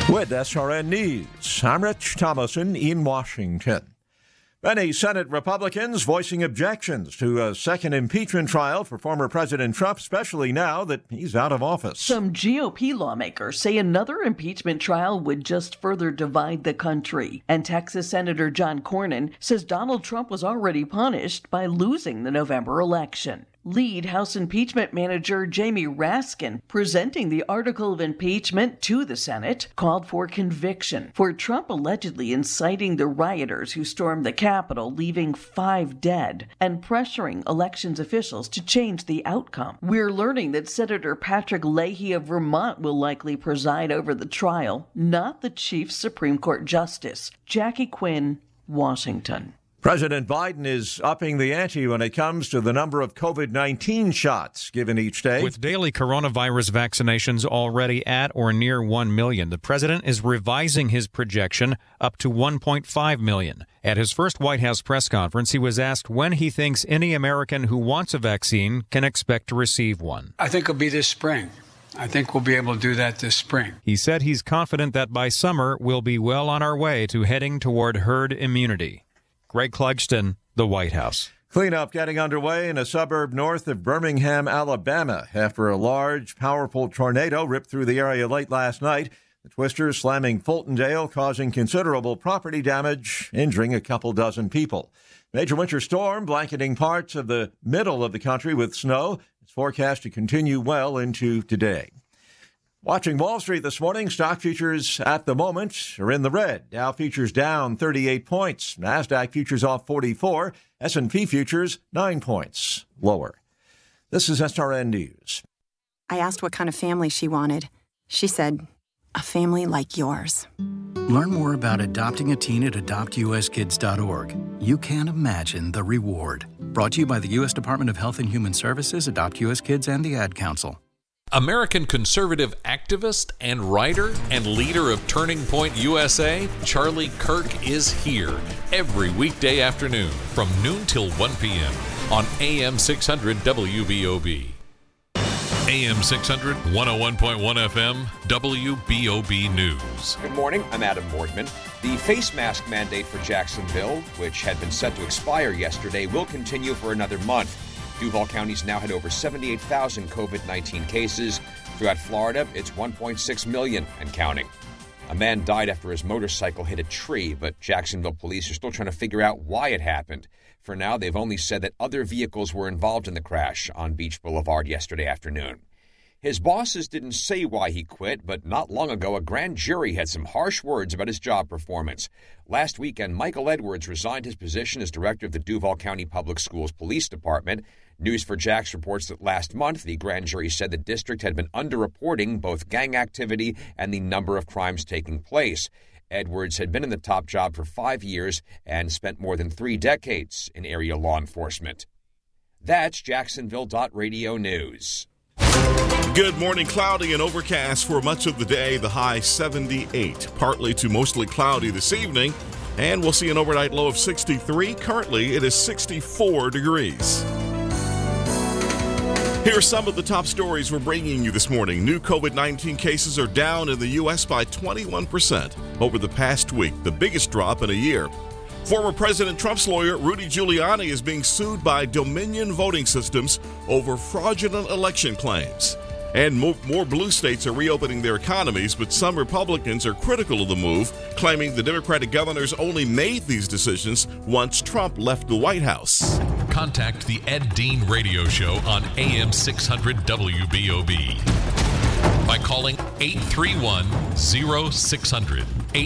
With SRN News, I'm Rich Thomason in Washington. Many Senate Republicans voicing objections to a second impeachment trial for former President Trump, especially now that he's out of office. Some GOP lawmakers say another impeachment trial would just further divide the country. And Texas Senator John Cornyn says Donald Trump was already punished by losing the November election. Lead House impeachment manager Jamie Raskin, presenting the article of impeachment to the Senate, called for conviction for Trump allegedly inciting the rioters who stormed the Capitol, leaving 5 dead, and pressuring elections officials to change the outcome. We're learning that Senator Patrick Leahy of Vermont will likely preside over the trial, not the Chief Supreme Court Justice. Jackie Quinn, Washington. President Biden is upping the ante when it comes to the number of COVID-19 shots given each day. With daily coronavirus vaccinations already at or near 1 million, the president is revising his projection up to 1.5 million. At his first White House press conference, he was asked when he thinks any American who wants a vaccine can expect to receive one. I think it'll be this spring. I think we'll be able to do that this spring. He said he's confident that by summer, we'll be well on our way to heading toward herd immunity. Greg Clugston, the White House. Cleanup getting underway in a suburb north of Birmingham, Alabama, after a large, powerful tornado ripped through the area late last night. The twister slamming Fultondale, causing considerable property damage, injuring a couple dozen people. Major winter storm blanketing parts of the middle of the country with snow. It's forecast to continue well into today. Watching Wall Street this morning, stock futures at the moment are in the red. Dow futures down 38 points. NASDAQ futures off 44. S&P futures 9 points lower. This is SRN News. I asked what kind of family she wanted. She said, a family like yours. Learn more about adopting a teen at adoptuskids.org. You can't imagine the reward. Brought to you by the U.S. Department of Health and Human Services, Adopt U.S. Kids, and the Ad Council. American conservative activist and writer and leader of Turning Point USA, Charlie Kirk is here every weekday afternoon from noon till 1 p.m. on AM 600 WBOB. AM 600, 101.1 FM, WBOB News. Good morning, I'm Adam Boardman. The face mask mandate for Jacksonville, which had been set to expire yesterday, will continue for another month. Duval County's now had over 78,000 COVID-19 cases. Throughout Florida, it's 1.6 million and counting. A man died after his motorcycle hit a tree, but Jacksonville police are still trying to figure out why it happened. For now, they've only said that other vehicles were involved in the crash on Beach Boulevard yesterday afternoon. His bosses didn't say why he quit, but not long ago, a grand jury had some harsh words about his job performance. Last weekend, Michael Edwards resigned his position as director of the Duval County Public Schools Police Department. News4Jax reports that last month, the grand jury said the district had been underreporting both gang activity and the number of crimes taking place. Edwards had been in the top job for 5 years and spent more than 3 decades in area law enforcement. That's Jacksonville.Radio News. Good morning. Cloudy and overcast for much of the day. The high 78. Partly to mostly cloudy this evening. And we'll see an overnight low of 63. Currently, it is 64 degrees. Here are some of the top stories we're bringing you this morning. New COVID-19 cases are down in the U.S. by 21% over the past week, the biggest drop in a year. Former President Trump's lawyer, Rudy Giuliani, is being sued by Dominion Voting Systems over fraudulent election claims. And more blue states are reopening their economies, but some Republicans are critical of the move, claiming the Democratic governors only made these decisions once Trump left the White House. Contact the Ed Dean Radio Show on AM 600 WBOB by calling 831-0600,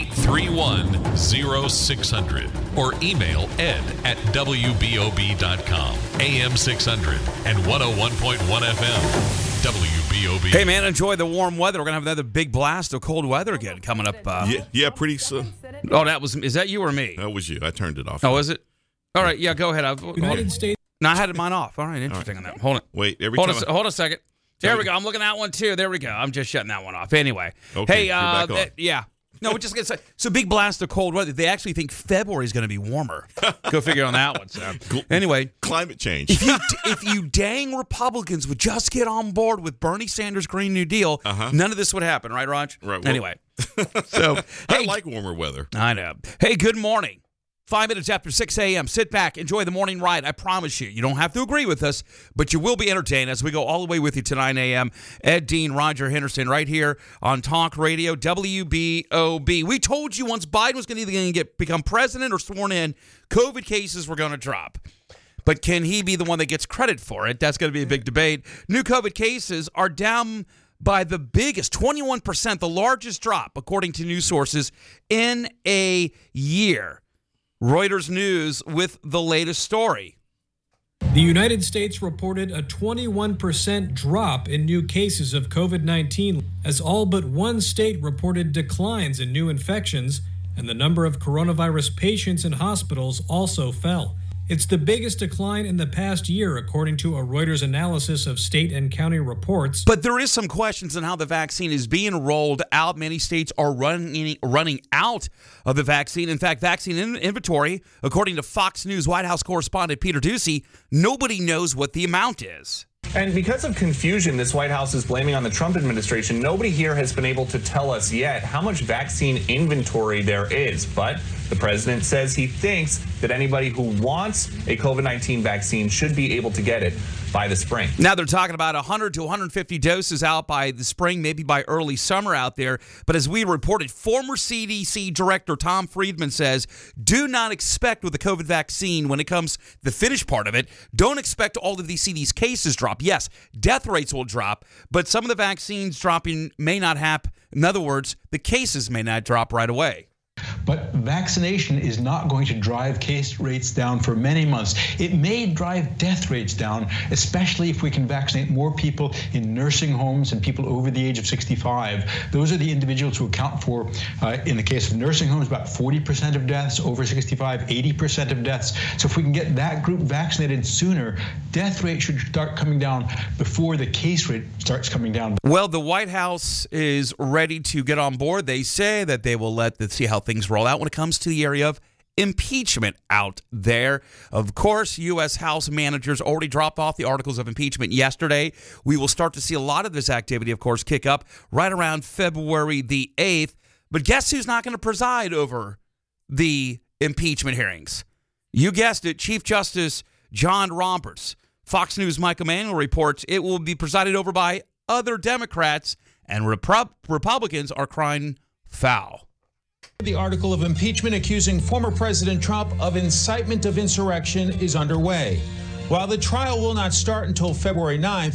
831-0600, or email ed@wbob.com. AM 600 and 101.1 FM, WBOB. Hey, man, enjoy the warm weather. We're going to have another big blast of cold weather again coming up. Yeah, pretty soon. Oh, is that you or me? That was you. I turned it off. Oh, is it? All right, yeah, go ahead. United States. No, I had mine off. All right, interesting on that. Hold it. Wait, hold a second. There we go. I'm looking at that one, too. There we go. I'm just shutting that one off. Anyway. Okay, hey, yeah. No, we're just going to say, so big blast of cold weather. They actually think February is going to be warmer. Go figure on that one. So. Anyway. Climate change. If you dang Republicans would just get on board with Bernie Sanders' Green New Deal, none of this would happen, right, Raj? Right. Well, anyway. So, I like warmer weather. I know. Hey, good morning. 5 minutes after 6 a.m. Sit back, enjoy the morning ride. I promise you. You don't have to agree with us, but you will be entertained as we go all the way with you to 9 a.m. Ed Dean, Roger Henderson, right here on Talk Radio, WBOB. We told you once Biden was going to become president or sworn in, COVID cases were going to drop. But can he be the one that gets credit for it? That's going to be a big debate. New COVID cases are down by the biggest, 21%, the largest drop, according to news sources, in a year. Reuters News with the latest story. The United States reported a 21% drop in new cases of COVID-19 as all but one state reported declines in new infections, and the number of coronavirus patients in hospitals also fell. It's the biggest decline in the past year, according to a Reuters analysis of state and county reports. But there is some questions on how the vaccine is being rolled out. Many states are running out of the vaccine. In fact, vaccine inventory, according to Fox News White House correspondent Peter Doocy, nobody knows what the amount is. And because of confusion this White House is blaming on the Trump administration, nobody here has been able to tell us yet how much vaccine inventory there is. But the president says he thinks that anybody who wants a COVID-19 vaccine should be able to get it by the spring. Now they're talking about 100 to 150 doses out by the spring, maybe by early summer out there. But as we reported, former CDC Director Tom Friedman says, do not expect with the COVID vaccine, when it comes to the finished part of it, don't expect all of these cases drop. Yes, death rates will drop, but some of the vaccines dropping may not happen. In other words, the cases may not drop right away. But vaccination is not going to drive case rates down for many months. It may drive death rates down, especially if we can vaccinate more people in nursing homes and people over the age of 65. Those are the individuals who account for, in the case of nursing homes, about 40% of deaths, over 65, 80% of deaths. So if we can get that group vaccinated sooner, death rate should start coming down before the case rate starts coming down. Well, the White House is ready to get on board. They say that they will see how things roll out when it comes to the area of impeachment out there. Of course, U.S. House managers already dropped off the articles of impeachment yesterday. We will start to see a lot of this activity, of course, kick up right around February the 8th. But guess who's not going to preside over the impeachment hearings? You guessed it, Chief Justice John Roberts. Fox News' Mike Emanuel reports it will be presided over by other Democrats, and Republicans are crying foul. The article of impeachment accusing former President Trump of incitement of insurrection is underway. While the trial will not start until February 9th,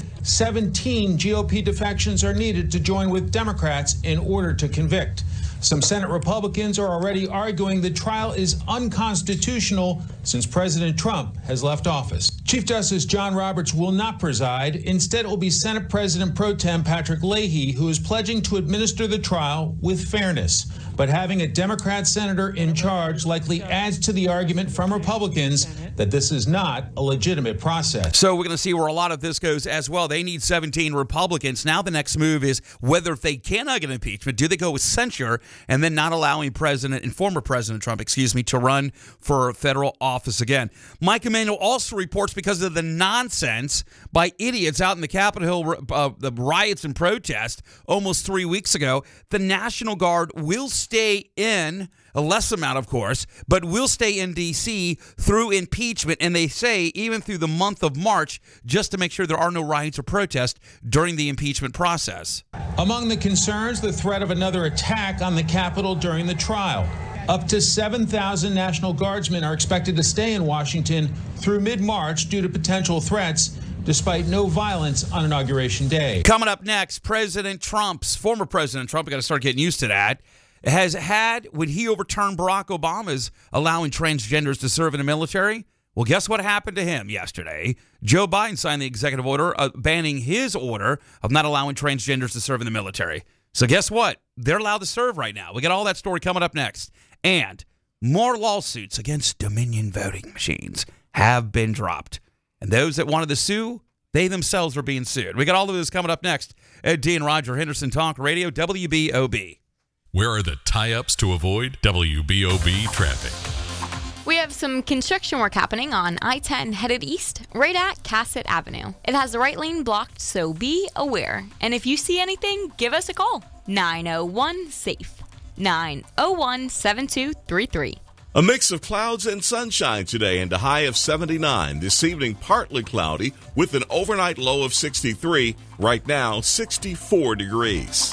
17 GOP defections are needed to join with Democrats in order to convict. Some Senate Republicans are already arguing the trial is unconstitutional since President Trump has left office. Chief Justice John Roberts will not preside. Instead, it will be Senate President Pro Tem Patrick Leahy, who is pledging to administer the trial with fairness. But having a Democrat senator in charge likely adds to the argument from Republicans that this is not a legitimate process. So we're going to see where a lot of this goes as well. They need 17 Republicans. Now the next move is whether if they cannot get impeachment, do they go with censure and then not allowing former President Trump, to run for federal office again. Mike Emanuel also reports because of the nonsense by idiots out in the Capitol Hill, the riots and protests almost 3 weeks ago, the National Guard will stay in, a less amount, of course, but will stay in D.C. through impeachment, and they say even through the month of March, just to make sure there are no riots or protests during the impeachment process. Among the concerns, the threat of another attack on the Capitol during the trial. Up to 7,000 National Guardsmen are expected to stay in Washington through mid-March due to potential threats, despite no violence on Inauguration Day. Coming up next, former President Trump, we got to start getting used to that, has had, when he overturned Barack Obama's allowing transgenders to serve in the military, well, guess what happened to him yesterday? Joe Biden signed the executive order banning his order of not allowing transgenders to serve in the military. So guess what? They're allowed to serve right now. We got all that story coming up next. And more lawsuits against Dominion voting machines have been dropped. And those that wanted to sue, they themselves are being sued. We got all of this coming up next. Ed D and Roger Henderson Talk Radio, WBOB. Where are the tie-ups to avoid? WBOB traffic. We have some construction work happening on I-10 headed east, right at Cassett Avenue. It has the right lane blocked, so be aware. And if you see anything, give us a call. 901-SAFE. 901-7233. A mix of clouds and sunshine today and a high of 79. This evening, partly cloudy with an overnight low of 63. Right now, 64 degrees.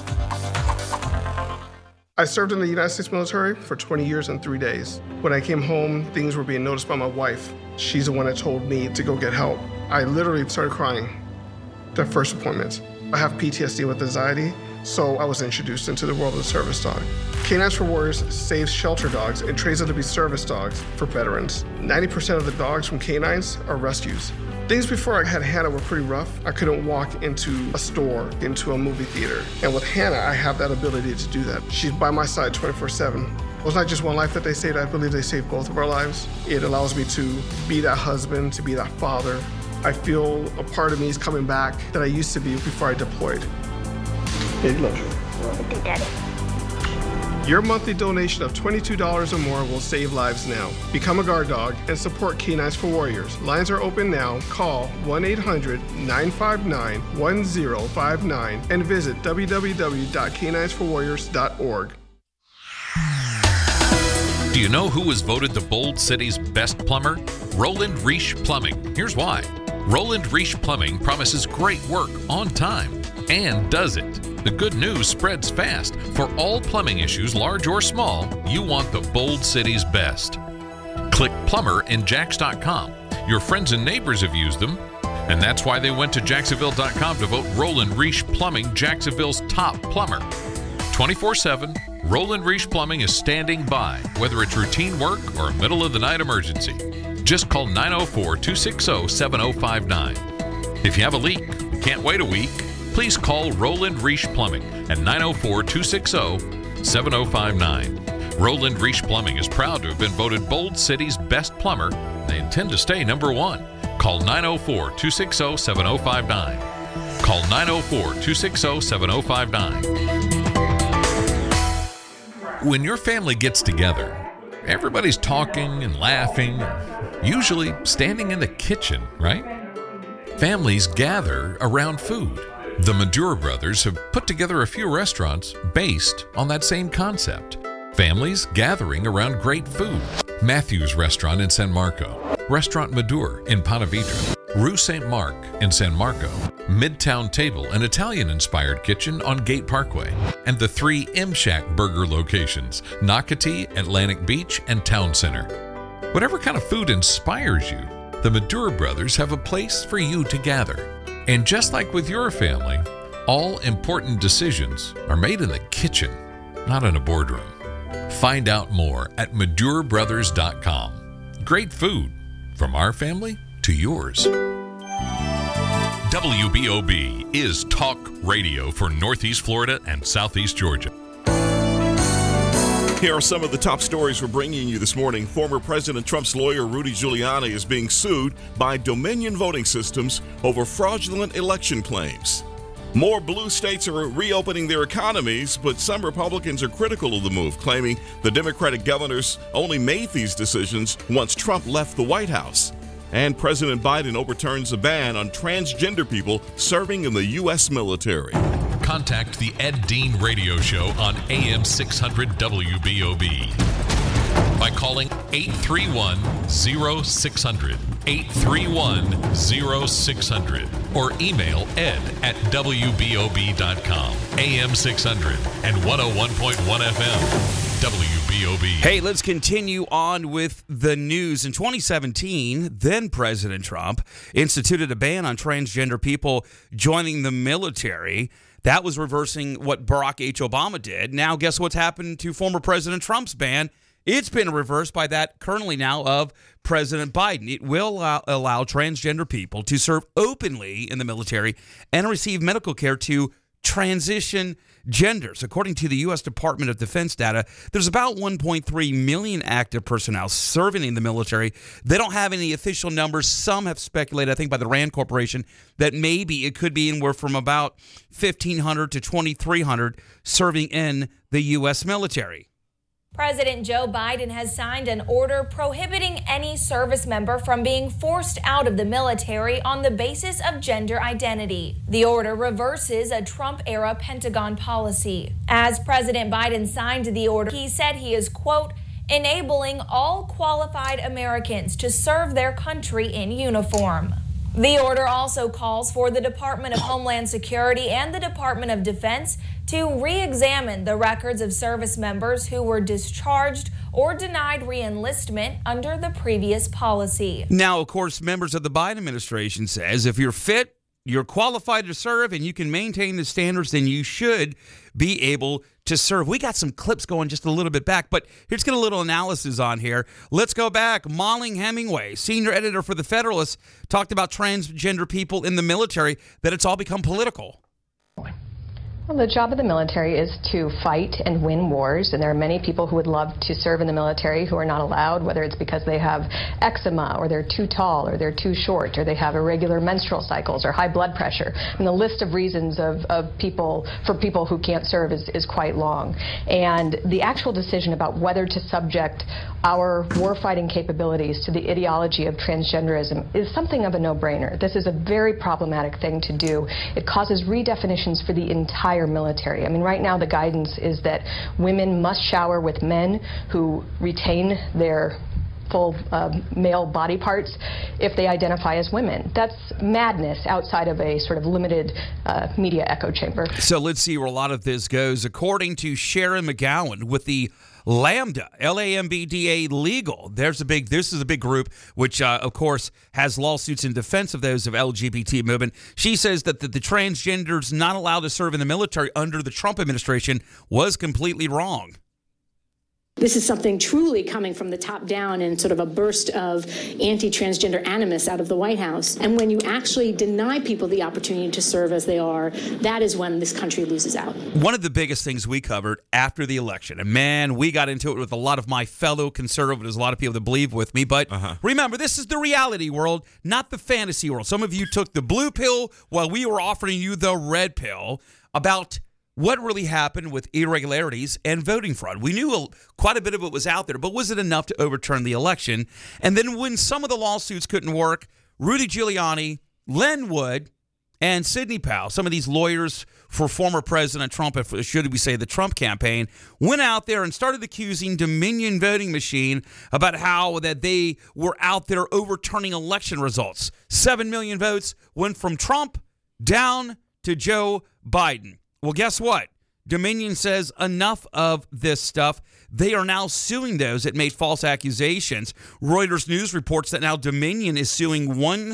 I served in the United States military for 20 years and 3 days. When I came home, things were being noticed by my wife. She's the one that told me to go get help. I literally started crying the first appointment. I have PTSD with anxiety, so I was introduced into the world of the service dog. Canines for Warriors saves shelter dogs and trains them to be service dogs for veterans. 90% of the dogs from canines are rescues. Things before I had Hannah were pretty rough. I couldn't walk into a store, into a movie theater. And with Hannah, I have that ability to do that. She's by my side 24/7. It was not just one life that they saved, I believe they saved both of our lives. It allows me to be that husband, to be that father. I feel a part of me is coming back that I used to be before I deployed. Baby loves you. Daddy. Your monthly donation of $22 or more will save lives now. Become a guard dog and support Canines for Warriors. Lines are open now. Call 1-800-959-1059 and visit www.caninesforwarriors.org. Do you know who was voted the Bold City's best plumber? Roland Reich Plumbing. Here's why. Roland Reich Plumbing promises great work on time and does it. The good news spreads fast. For all plumbing issues, large or small, you want the Bold City's best. Click plumber in Jax.com. Your friends and neighbors have used them, and that's why they went to Jacksonville.com to vote Roland Reich Plumbing Jacksonville's top plumber. 24/7, Roland Reich Plumbing is standing by, whether it's routine work or a middle-of-the-night emergency. Just call 904-260-7059. If you have a leak, can't wait a week, please call Roland Reich Plumbing at 904-260-7059. Roland Reich Plumbing is proud to have been voted Bold City's best plumber. They intend to stay number one. Call 904-260-7059. Call 904-260-7059. When your family gets together, everybody's talking and laughing, usually standing in the kitchen, right? Families gather around food. The Madura brothers have put together a few restaurants based on that same concept. Families gathering around great food. Matthew's Restaurant in San Marco, Restaurant Madura in Ponte Vedra, Rue St. Mark in San Marco, Midtown Table, an Italian-inspired kitchen on Gate Parkway, and the 3 M-Shack burger locations, Nocatee, Atlantic Beach, and Town Center. Whatever kind of food inspires you, the Madura brothers have a place for you to gather. And just like with your family, all important decisions are made in the kitchen, not in a boardroom. Find out more at MaduraBrothers.com. Great food, from our family to yours. WBOB is talk radio for Northeast Florida and Southeast Georgia. Here are some of the top stories we're bringing you this morning. Former President Trump's lawyer Rudy Giuliani is being sued by Dominion Voting Systems over fraudulent election claims. More blue states are reopening their economies, but some Republicans are critical of the move, claiming the Democratic governors only made these decisions once Trump left the White House. And President Biden overturns a ban on transgender people serving in the U.S. military. Contact the Ed Dean Radio Show on AM 600 WBOB by calling 831-0600, 831-0600, or email ed@wbob.com. AM 600 and 101.1 FM. WBOB. Hey, let's continue on with the news. In 2017, then President Trump instituted a ban on transgender people joining the military. That was reversing what Barack H. Obama did. Now, guess what's happened to former President Trump's ban? It's been reversed by that currently now of President Biden. It will allow transgender people to serve openly in the military and receive medical care to transition genders. According to the U.S. Department of Defense data, there's about 1.3 million active personnel serving in the military. They don't have any official numbers. Some have speculated, I think by the RAND Corporation, that maybe it could be anywhere from about 1,500 to 2,300 serving in the U.S. military. President Joe Biden has signed an order prohibiting any service member from being forced out of the military on the basis of gender identity. The order reverses a Trump-era Pentagon policy. As President Biden signed the order, he said he is, quote, enabling all qualified Americans to serve their country in uniform. The order also calls for the Department of Homeland Security and the Department of Defense to re-examine the records of service members who were discharged or denied re-enlistment under the previous policy. Now, of course, members of the Biden administration says if you're fit, you're qualified to serve, and you can maintain the standards, then you should be able to serve. We got some clips going just a little bit back, but here's get a little analysis on here. Let's go back. Molly Hemingway, senior editor for The Federalist, talked about transgender people in the military, that it's all become political. Well, the job of the military is to fight and win wars, and there are many people who would love to serve in the military who are not allowed, whether it's because they have eczema, or they're too tall, or they're too short, or they have irregular menstrual cycles, or high blood pressure. And the list of reasons for people who can't serve is quite long. And the actual decision about whether to subject our warfighting capabilities to the ideology of transgenderism is something of a no-brainer. This is a very problematic thing to do. It causes redefinitions for the entire military. I mean, right now the guidance is that women must shower with men who retain their full male body parts if they identify as women. That's madness outside of a sort of limited media echo chamber. So let's see where a lot of this goes. According to Sharon McGowan with the Lambda, Lambda Legal. This is a big group, which, of course, has lawsuits in defense of those of LGBT movement. She says that the transgenders not allowed to serve in the military under the Trump administration was completely wrong. This is something truly coming from the top down and sort of a burst of anti-transgender animus out of the White House. And when you actually deny people the opportunity to serve as they are, that is when this country loses out. One of the biggest things we covered after the election, and man, we got into it with a lot of my fellow conservatives, a lot of people that believe with me, but remember, this is the reality world, not the fantasy world. Some of you took the blue pill while we were offering you the red pill about what really happened with irregularities and voting fraud. We knew quite a bit of it was out there, but was it enough to overturn the election? And then when some of the lawsuits couldn't work, Rudy Giuliani, Len Wood, and Sidney Powell, some of these lawyers for former President Trump, should we say the Trump campaign, went out there and started accusing Dominion Voting Machine about how that they were out there overturning election results. 7 million votes went from Trump down to Joe Biden. Well, guess what? Dominion says enough of this stuff. They are now suing those that made false accusations. Reuters News reports that now Dominion is suing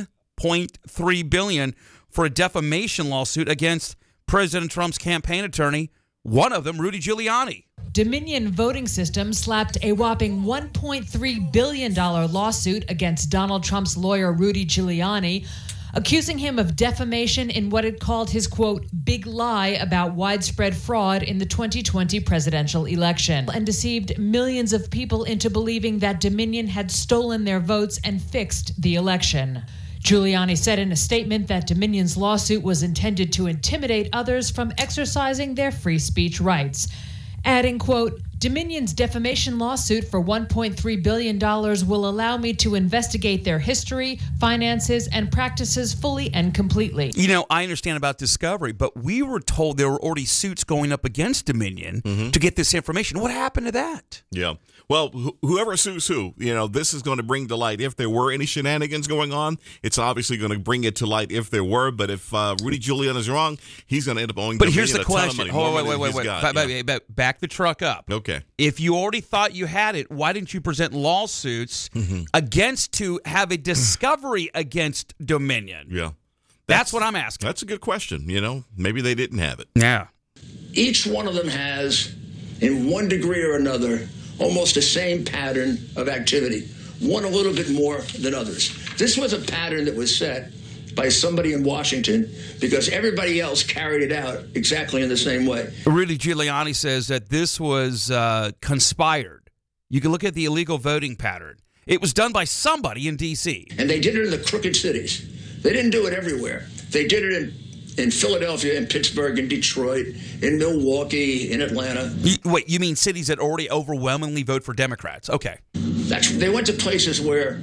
$1.3 billion for a defamation lawsuit against President Trump's campaign attorney, one of them, Rudy Giuliani. Dominion Voting Systems slapped a whopping $1.3 billion lawsuit against Donald Trump's lawyer, Rudy Giuliani, accusing him of defamation in what it called his, quote, big lie about widespread fraud in the 2020 presidential election, and deceived millions of people into believing that Dominion had stolen their votes and fixed the election. Giuliani said in a statement that Dominion's lawsuit was intended to intimidate others from exercising their free speech rights, adding, quote, Dominion's defamation lawsuit for $1.3 billion will allow me to investigate their history, finances, and practices fully and completely. You know, I understand about discovery, but we were told there were already suits going up against Dominion to get this information. What happened to that? Yeah. Well, whoever sues who, this is going to bring to light if there were any shenanigans going on. It's obviously going to bring it to light if there were. But if Rudy Giuliani is wrong, he's going to end up owing Dominion a ton of money. Wait. Back the truck up. Okay. If you already thought you had it, why didn't you present lawsuits against to have a discovery against Dominion? Yeah. That's what I'm asking. That's a good question. Maybe they didn't have it. Yeah. Each one of them has, in one degree or another, almost the same pattern of activity, one a little bit more than others. This was a pattern that was set by somebody in Washington because everybody else carried it out exactly in the same way. Rudy Giuliani says that this was conspired. You can look at the illegal voting pattern. It was done by somebody in D.C. And they did it in the crooked cities. They didn't do it everywhere. They did it in Philadelphia, in Pittsburgh, in Detroit, in Milwaukee, in Atlanta. Wait, you mean cities that already overwhelmingly vote for Democrats? Okay. They went to places where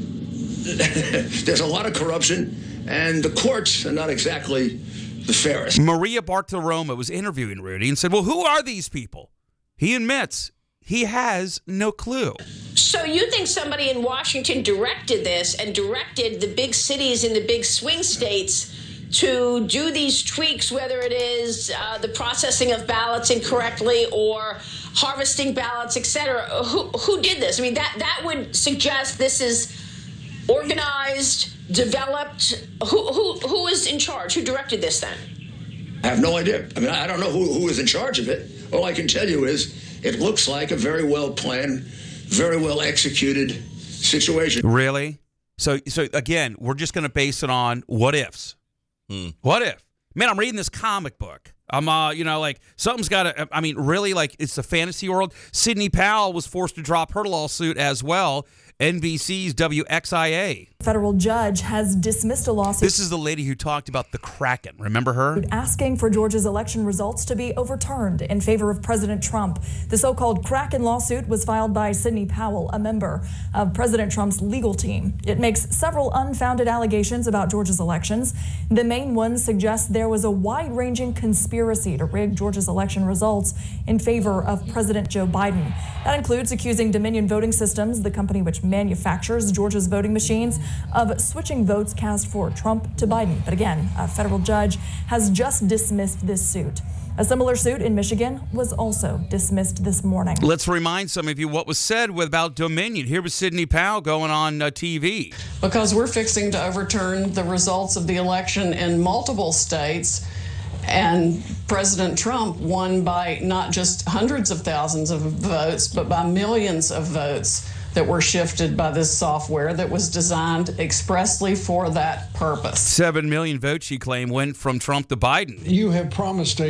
there's a lot of corruption, and the courts are not exactly the fairest. Maria Bartiromo was interviewing Rudy and said, well, who are these people? He admits he has no clue. So you think somebody in Washington directed this and directed the big cities in the big swing states to do these tweaks, whether it is the processing of ballots incorrectly or harvesting ballots, et cetera? Who did this? I mean, that would suggest this is organized, developed. Who is in charge? Who directed this then? I have no idea. I mean, I don't know who is in charge of it. All I can tell you is it looks like a very well planned, very well executed situation. Really? So again, we're just going to base it on what ifs. What if? Man, I'm reading this comic book. I'm, like something's got to. I mean, really, like it's the fantasy world. Sidney Powell was forced to drop her lawsuit as well. NBC's WXIA. Federal judge has dismissed a lawsuit. This is the lady who talked about the Kraken. Remember her? Asking for Georgia's election results to be overturned in favor of President Trump. The so-called Kraken lawsuit was filed by Sidney Powell, a member of President Trump's legal team. It makes several unfounded allegations about Georgia's elections. The main one suggests there was a wide-ranging conspiracy to rig Georgia's election results in favor of President Joe Biden. That includes accusing Dominion Voting Systems, the company which manufactures Georgia's voting machines, of switching votes cast for Trump to Biden. But again, a federal judge has just dismissed this suit. A similar suit in Michigan was also dismissed this morning. Let's remind some of you what was said about Dominion. Here was Sidney Powell going on TV. Because we're fixing to overturn the results of the election in multiple states, and President Trump won by not just hundreds of thousands of votes, but by millions of votes that were shifted by this software that was designed expressly for that purpose. 7 million votes, she claimed, went from Trump to Biden. You have promised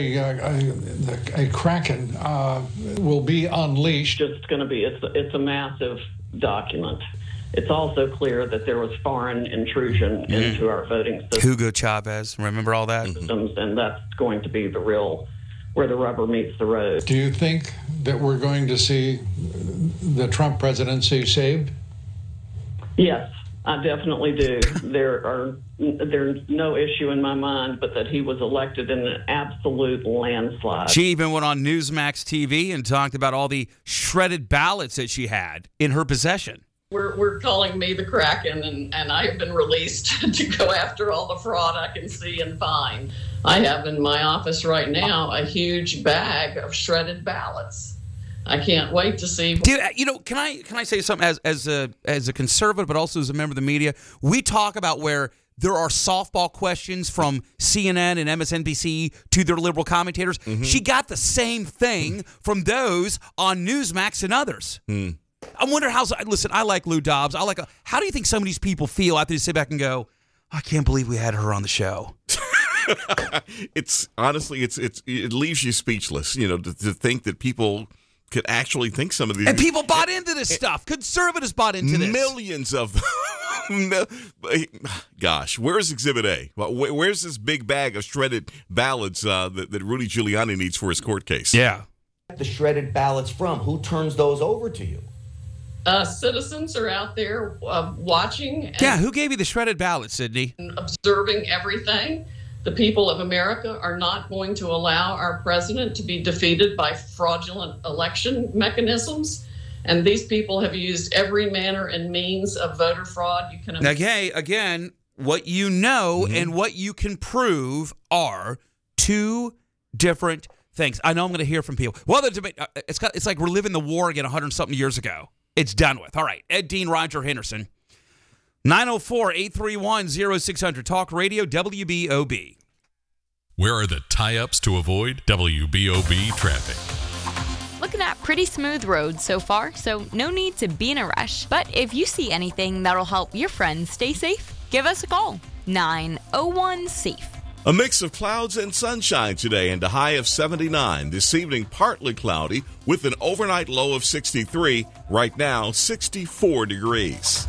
a Kraken will be unleashed. It's going to be, it's a massive document. It's also clear that there was foreign intrusion into our voting system. Hugo Chavez, remember all that? Systems, and that's going to be where the rubber meets the road. Do you think that we're going to see the Trump presidency saved? Yes, I definitely do. There's no issue in my mind but that he was elected in an absolute landslide. She even went on Newsmax TV and talked about all the shredded ballots that she had in her possession. We're calling me the Kraken, and I have been released to go after all the fraud I can see and find. I have in my office right now a huge bag of shredded ballots. I can't wait to see. Dude, can I say something as a conservative, but also as a member of the media? We talk about where there are softball questions from CNN and MSNBC to their liberal commentators. Mm-hmm. She got the same thing from those on Newsmax and others. I wonder listen, I like Lou Dobbs. How do you think some of these people feel after they sit back and go, I can't believe we had her on the show? It's honestly, it leaves you speechless, to think that people could actually think some of these. And people bought into this stuff. Conservatives bought into this. Millions of gosh, where's Exhibit A? Where's this big bag of shredded ballots that Rudy Giuliani needs for his court case? Yeah. The shredded ballots from? Who turns those over to you? Citizens are out there watching. Yeah, who gave you the shredded ballot, Sidney? Observing everything. The people of America are not going to allow our president to be defeated by fraudulent election mechanisms. And these people have used every manner and means of voter fraud. You can again, what you know and what you can prove are two different things. I know I'm going to hear from people. Well, the debate, it's like we're living the war again 100-something years ago. It's done with. All right. Ed Dean, Roger Henderson. 904-831-0600. Talk Radio, WBOB. Where are the tie-ups to avoid WBOB traffic? Looking at pretty smooth roads so far, so no need to be in a rush. But if you see anything that'll help your friends stay safe, give us a call. 901-SAFE. A mix of clouds and sunshine today and a high of 79. This evening, partly cloudy with an overnight low of 63. Right now, 64 degrees.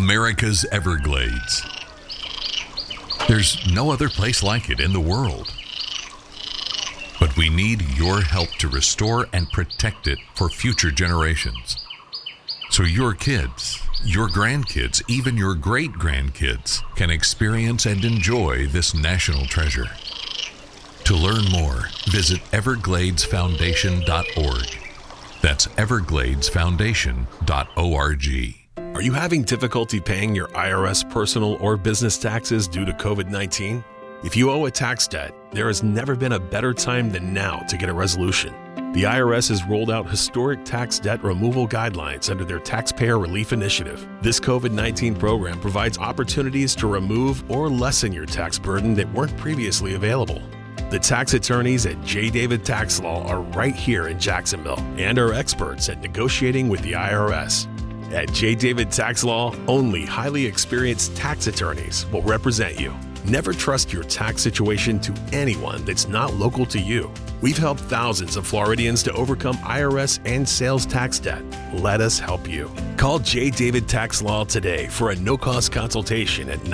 America's Everglades. There's no other place like it in the world. But we need your help to restore and protect it for future generations. So your kids, your grandkids, even your great-grandkids can experience and enjoy this national treasure. To learn more, visit evergladesfoundation.org. That's evergladesfoundation.org. Are you having difficulty paying your IRS personal or business taxes due to COVID-19? If you owe a tax debt, there has never been a better time than now to get a resolution. The IRS has rolled out historic tax debt removal guidelines under their Taxpayer Relief Initiative. This COVID-19 program provides opportunities to remove or lessen your tax burden that weren't previously available. The tax attorneys at J. David Tax Law are right here in Jacksonville and are experts at negotiating with the IRS. At J. David Tax Law, only highly experienced tax attorneys will represent you. Never trust your tax situation to anyone that's not local to you. We've helped thousands of Floridians to overcome IRS and sales tax debt. Let us help you. Call J. David Tax Law today for a no-cost consultation at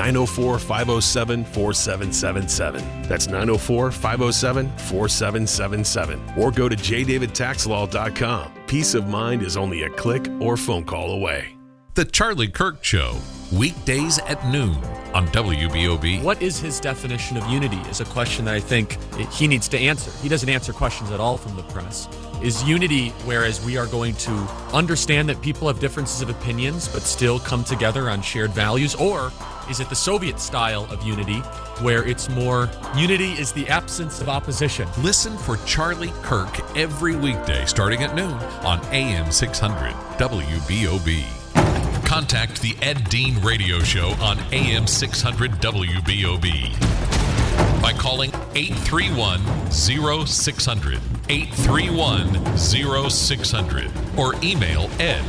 904-507-4777. That's 904-507-4777. Or go to jdavidtaxlaw.com. Peace of mind is only a click or phone call away. The Charlie Kirk Show, weekdays at noon on WBOB. What is his definition of unity is a question that I think he needs to answer. He doesn't answer questions at all from the press. Is unity whereas we are going to understand that people have differences of opinions but still come together on shared values? Or is it the Soviet style of unity where it's more unity is the absence of opposition? Listen for Charlie Kirk every weekday starting at noon on AM 600 WBOB. Contact the Ed Dean Radio Show on AM 600 WBOB by calling 831-0600, 831-0600, or email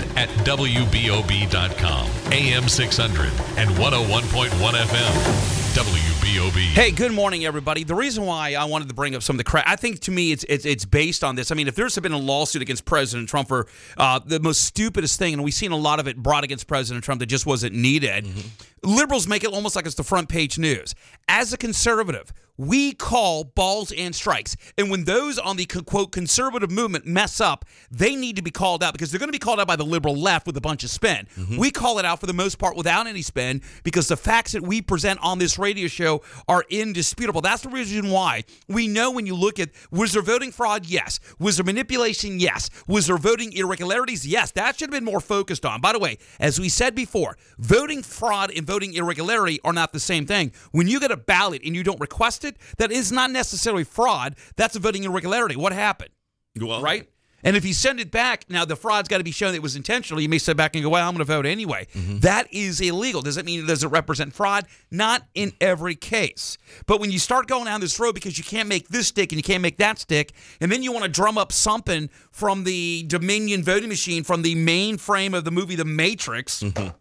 ed@wbob.com. AM 600 and 101.1 FM. WBOB. Hey, good morning, everybody. The reason why I wanted to bring up some of the crap, I think to me it's based on this. I mean, if there's been a lawsuit against President Trump for the most stupidest thing, and we've seen a lot of it brought against President Trump that just wasn't needed, liberals make it almost like it's the front page news. As a conservative, we call balls and strikes. And when those on the, quote, conservative movement mess up, they need to be called out because they're going to be called out by the liberal left with a bunch of spin. We call it out for the most part without any spin because the facts that we present on this radio show are indisputable. That's the reason why we know when you look at, was there voting fraud? Yes. Was there manipulation? Yes. Was there voting irregularities? Yes. That should have been more focused on. By the way, as we said before, voting fraud and voting irregularity are not the same thing. When you get a ballot and you don't request it, that is not necessarily fraud. That's a voting irregularity. What happened? Well, right? And if you send it back, now the fraud's got to be shown that it was intentional. You may sit back and go, well, I'm going to vote anyway. That is illegal. Does it mean, does it represent fraud? Not in every case. But when you start going down this road because you can't make this stick and you can't make that stick, and then you want to drum up something from the Dominion voting machine, from the mainframe of the movie The Matrix.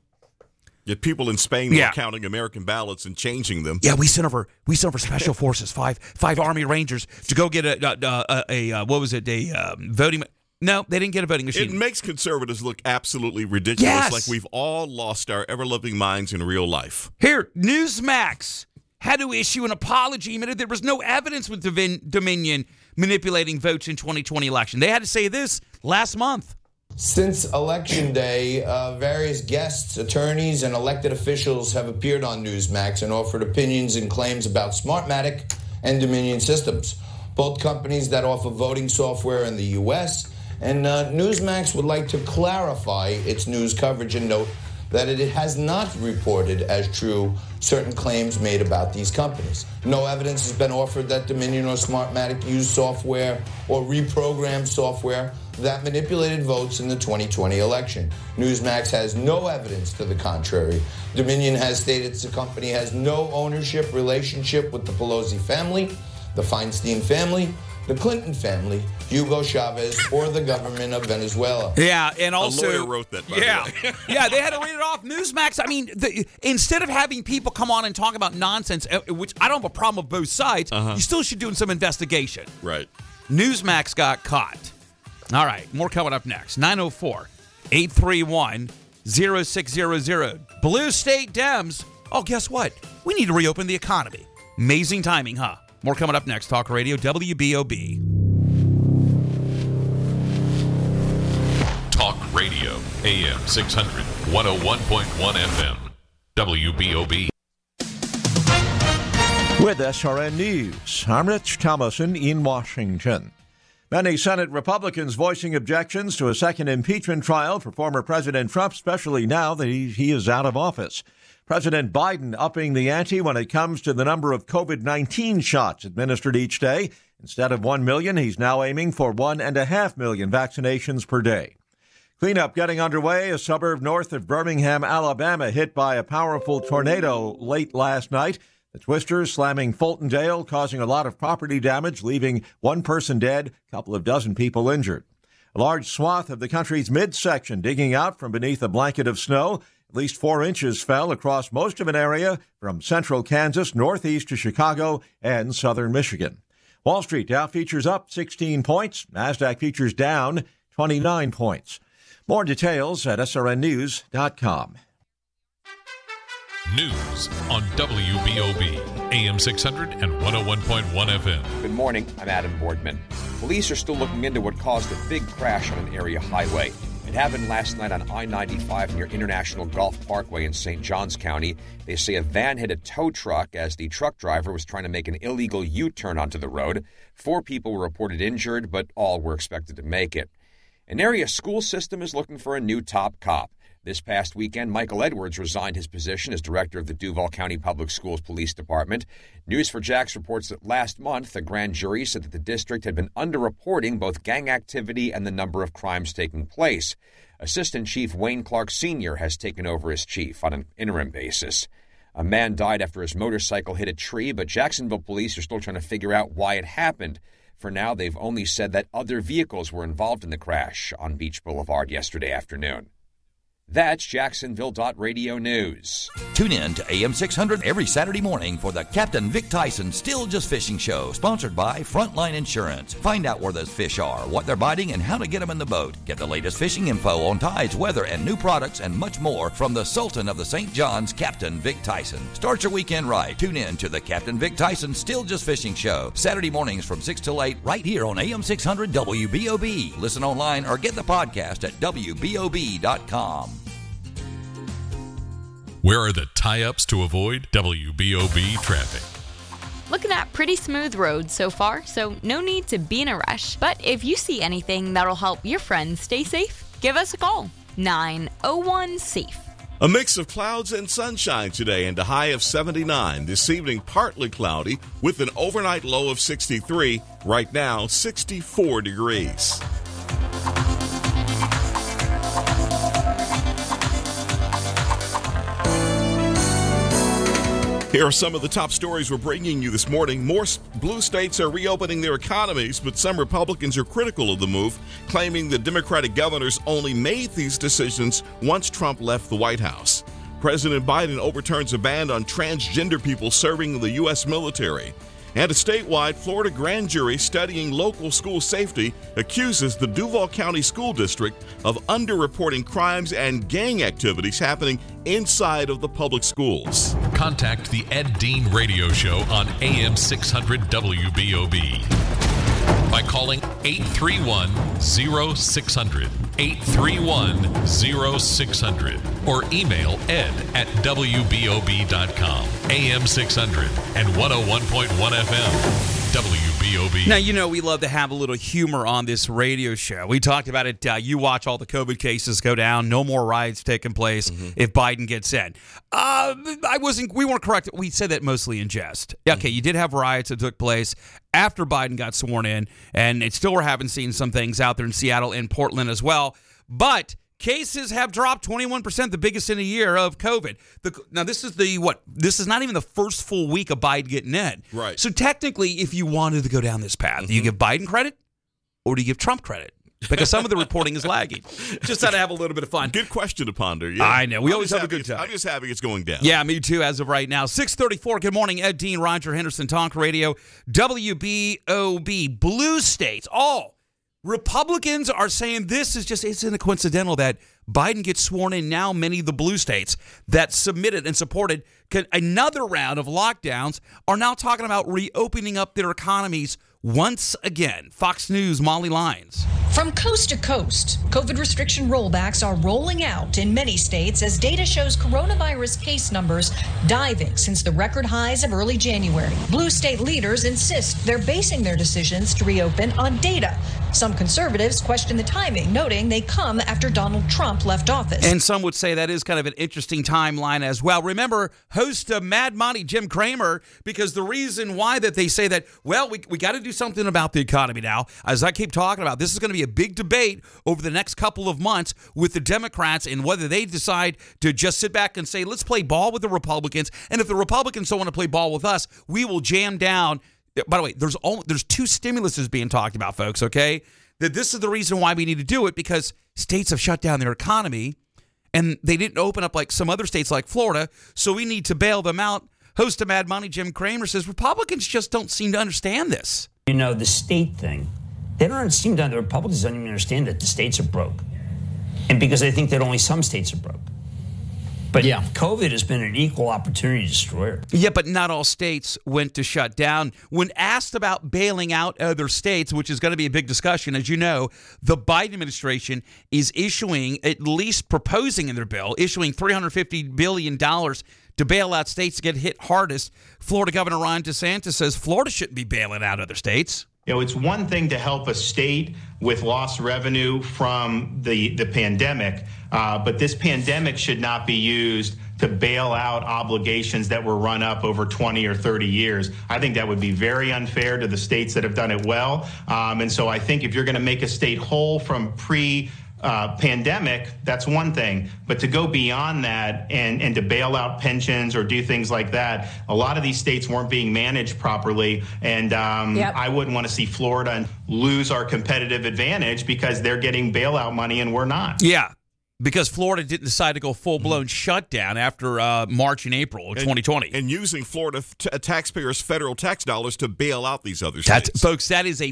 Yet people in Spain were counting American ballots and changing them. Yeah, we sent over special forces, five Army Rangers to go get a voting. No, they didn't get a voting machine. It makes conservatives look absolutely ridiculous, like we've all lost our ever-loving minds in real life. Here, Newsmax had to issue an apology, admitted there was no evidence with Dominion manipulating votes in 2020 election. They had to say this last month. Since Election Day, various guests, attorneys, and elected officials have appeared on Newsmax and offered opinions and claims about Smartmatic and Dominion Systems, both companies that offer voting software in the U.S., and Newsmax would like to clarify its news coverage and note that it has not reported as true certain claims made about these companies. No evidence has been offered that Dominion or Smartmatic used software or reprogrammed software that manipulated votes in the 2020 election. Newsmax has no evidence to the contrary. Dominion has stated the company has no ownership relationship with the Pelosi family, the Feinstein family, the Clinton family, Hugo Chavez, or the government of Venezuela. Yeah, and also... A lawyer wrote that, by the way. Yeah, they had to read it off. Newsmax, I mean, instead of having people come on and talk about nonsense, which I don't have a problem with both sides, you still should do some investigation. Right. Newsmax got caught. All right, more coming up next. 904-831-0600. 0600. Blue State Dems. Oh, guess what? We need to reopen the economy. Amazing timing, huh? More coming up next. Talk Radio WBOB. Talk Radio, AM 600, 101.1 FM, WBOB. With SRN News, I'm Rich Thomason in Washington. Many Senate Republicans voicing objections to a second impeachment trial for former President Trump, especially now that he is out of office. President Biden upping the ante when it comes to the number of COVID-19 shots administered each day. Instead of 1 million, he's now aiming for 1.5 million vaccinations per day. Cleanup getting underway. A suburb north of Birmingham, Alabama, hit by a powerful tornado late last night. The twisters slamming Fultondale, causing a lot of property damage, leaving one person dead, a couple of dozen people injured. A large swath of the country's midsection digging out from beneath a blanket of snow. At least 4 inches fell across most of an area from central Kansas, northeast to Chicago, and southern Michigan. Wall Street, Dow futures up 16 points. NASDAQ futures down 29 points. More details at srnnews.com. News on WBOB, AM 600 and 101.1 FM. Good morning, I'm Adam Boardman. Police are still looking into what caused a big crash on an area highway. It happened last night on I-95 near International Golf Parkway in St. Johns County. They say a van hit a tow truck as the truck driver was trying to make an illegal U-turn onto the road. 4 people were reported injured, but all were expected to make it. An area school system is looking for a new top cop. This past weekend, Michael Edwards resigned his position as director of the Duval County Public Schools Police Department. News4Jax reports that last month, a grand jury said that the district had been underreporting both gang activity and the number of crimes taking place. Assistant Chief Wayne Clark Sr. has taken over as chief on an interim basis. A man died after his motorcycle hit a tree, but Jacksonville police are still trying to figure out why it happened. For now, they've only said that other vehicles were involved in the crash on Beach Boulevard yesterday afternoon. That's Jacksonville.radio news. Tune in to AM 600 every Saturday morning for the Captain Vic Tyson Still Just Fishing Show, sponsored by Frontline Insurance. Find out where those fish are, what they're biting, and how to get them in the boat. Get the latest fishing info on tides, weather, and new products, and much more from the Sultan of the St. John's, Captain Vic Tyson. Start your weekend right. Tune in to the Captain Vic Tyson Still Just Fishing Show, Saturday mornings from 6 till 8, right here on AM 600 WBOB. Listen online or get the podcast at WBOB.com. Where are the tie-ups to avoid WBOB traffic? Looking at pretty smooth roads so far, so no need to be in a rush. But if you see anything that'll help your friends stay safe, give us a call. 901-SAFE. A mix of clouds and sunshine today and a high of 79. This evening, partly cloudy with an overnight low of 63. Right now, 64 degrees. Here are some of the top stories we're bringing you this morning. More blue states are reopening their economies, but some Republicans are critical of the move, claiming the Democratic governors only made these decisions once Trump left the White House. President Biden overturns a ban on transgender people serving in the U.S. military. And a statewide Florida grand jury studying local school safety accuses the Duval County School District of underreporting crimes and gang activities happening inside of the public schools. Contact the Ed Dean Radio Show on AM 600 WBOB by calling 831-0600, 831-0600, or email ed@wbob.com. AM 600 and 101.1 FM. WBOB. Now, you know we love to have a little humor on this radio show. We talked about it. You watch all the COVID cases go down. No more riots taking place if Biden gets in. We weren't correct. We said that mostly in jest. Okay, you did have riots that took place after Biden got sworn in, and we're having seen some things out there in Seattle and Portland as well. But cases have dropped 21%, the biggest in a year of COVID. Now, this is This is not even the first full week of Biden getting in. Right. So technically, if you wanted to go down this path, do you give Biden credit or do you give Trump credit? Because some of the reporting is lagging. Just had to have a little bit of fun. Good question to ponder. Yeah. I know. We always have a good time. I'm just happy it's going down. Yeah, me too, as of right now. 6:34. Good morning, Ed Dean, Roger Henderson, Talk Radio, WBOB. Blue states, all Republicans are saying this is just, isn't it coincidental that Biden gets sworn in now? Many of the blue states that submitted and supported another round of lockdowns are now talking about reopening up their economies once again. Fox News' Molly Lyons. From coast to coast, COVID restriction rollbacks are rolling out in many states as data shows coronavirus case numbers diving since the record highs of early January. Blue state leaders insist they're basing their decisions to reopen on data. Some conservatives question the timing, noting they come after Donald Trump left office. And some would say that is kind of an interesting timeline as well. Remember, host of Mad Money, Jim Cramer, because the reason why that they say that, well, we got to do something about the economy now, as I keep talking about, this is going to be a big debate over the next couple of months with the Democrats and whether they decide to just sit back and say, let's play ball with the Republicans. And if the Republicans don't want to play ball with us, we will jam down. By the way, there's 2 stimuluses being talked about, folks, okay? That this is the reason why we need to do it, because states have shut down their economy and they didn't open up like some other states like Florida, so we need to bail them out. Host of Mad Money, Jim Cramer, says Republicans just don't seem to understand this. You know, the state thing, the Republicans don't even understand that the states are broke. And because they think that only some states are broke. But yeah, COVID has been an equal opportunity destroyer. Yeah, but not all states went to shut down. When asked about bailing out other states, which is going to be a big discussion, as you know, the Biden administration is issuing, at least proposing in their bill, issuing $350 billion to bail out states to get hit hardest. Florida Governor Ron DeSantis says Florida shouldn't be bailing out other states. You know, it's one thing to help a state with lost revenue from the pandemic, but this pandemic should not be used to bail out obligations that were run up over 20 or 30 years. I think that would be very unfair to the states that have done it well. And so I think if you're going to make a state whole from pandemic, that's one thing. But to go beyond that and to bail out pensions or do things like that, a lot of these states weren't being managed properly. And I wouldn't want to see Florida lose our competitive advantage because they're getting bailout money and we're not. Yeah. Because Florida didn't decide to go full-blown shutdown after March and April of 2020. And using Florida taxpayers' federal tax dollars to bail out these other states. Folks, that is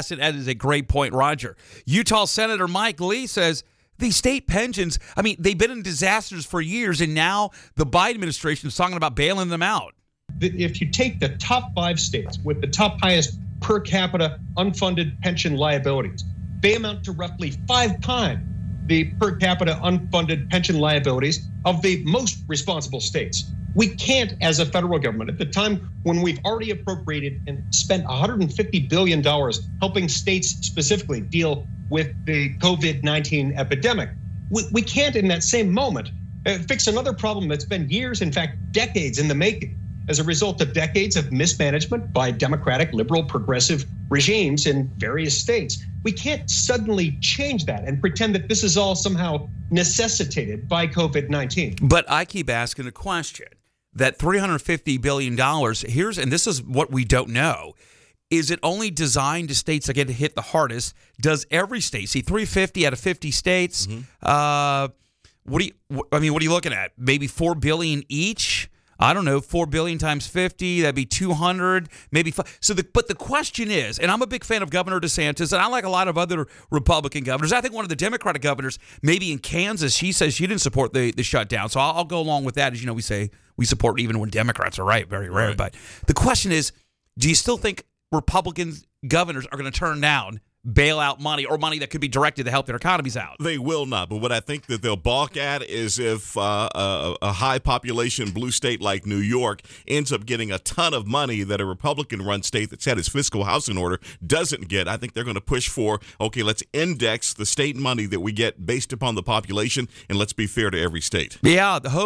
a great point, Roger. Utah Senator Mike Lee says these state pensions, I mean, they've been in disasters for years, and now the Biden administration is talking about bailing them out. If you take the top 5 states with the top highest per capita unfunded pension liabilities, they amount to roughly 5 times the per capita unfunded pension liabilities of the most responsible states. We can't, as a federal government, at the time when we've already appropriated and spent $150 billion helping states specifically deal with the COVID-19 epidemic, we can't in that same moment fix another problem that's been years, in fact, decades in the making, as a result of decades of mismanagement by democratic, liberal, progressive regimes in various states. We can't suddenly change that and pretend that this is all somehow necessitated by COVID-19. But I keep asking the question, that $350 billion, and this is what we don't know, is it only designed to states that get hit the hardest? Does every state, see 350 out of 50 states, what are you looking at? Maybe $4 billion each? I don't know, 4 billion times 50, that'd be 200, maybe 5. But the question is, and I'm a big fan of Governor DeSantis, and I like a lot of other Republican governors. I think one of the Democratic governors, maybe in Kansas, she says she didn't support the shutdown. So I'll go along with that. As you know, we say we support even when Democrats are right, very rare. Right. But the question is, do you still think Republican governors are going to turn down bailout money or money that could be directed to help their economies out? They will not. But what I think that they'll balk at is if a high population blue state like New York ends up getting a ton of money that a Republican-run state that's had its fiscal house in order doesn't get. I think they're going to push for, okay, let's index the state money that we get based upon the population, and let's be fair to every state. Yeah, the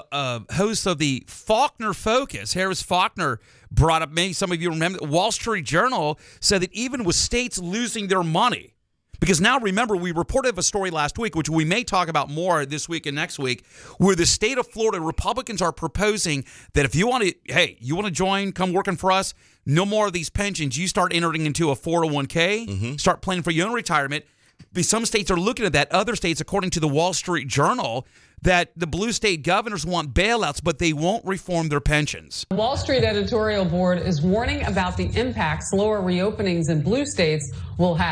host of the Faulkner Focus, Harris Faulkner, brought up, maybe some of you remember, the Wall Street Journal said that even with states losing their money, because now remember, we reported a story last week, which we may talk about more this week and next week, where the state of Florida, Republicans are proposing that if you want to join, come working for us, no more of these pensions, you start entering into a 401k, start planning for your own retirement. Some states are looking at that. Other states, according to the Wall Street Journal, that the blue state governors want bailouts, but they won't reform their pensions. The Wall Street editorial board is warning about the impacts slower reopenings in blue states will have.